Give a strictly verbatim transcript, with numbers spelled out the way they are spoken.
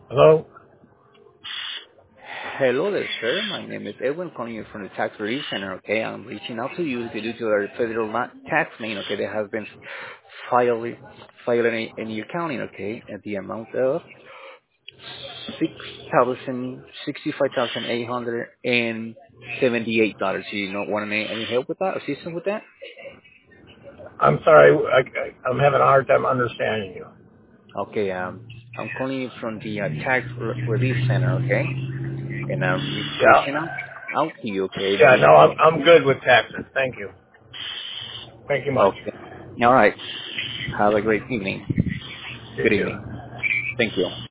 Hello? Hello there, sir. My name is Edwin, calling you from the Tax Relief Center, okay? I'm reaching out to you due to our federal ma- tax lien, okay, that has been filed, filed in, in your county, okay, at the amount of six thousand sixty-five thousand eight hundred and seventy-eight dollars. You don't want any, any help with that, assistance with that? I'm sorry, I, I, I'm having a hard time understanding you. Okay, um, I'm calling you from the uh, Tax Re- Relief Center, okay? And I'm re- Yeah? reaching out, out to you, okay? Yeah, The, no, I'm, I'm good with taxes. Thank you. Thank you much. okay. All right. Have a great evening. You Good too. evening. Thank you.